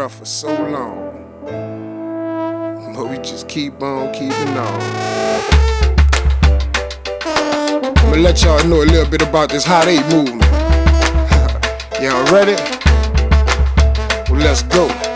rough for so long, but we just keep on keeping on. I'ma let y'all know a little bit about this Hot 8 movement. Y'all ready? Well, let's go.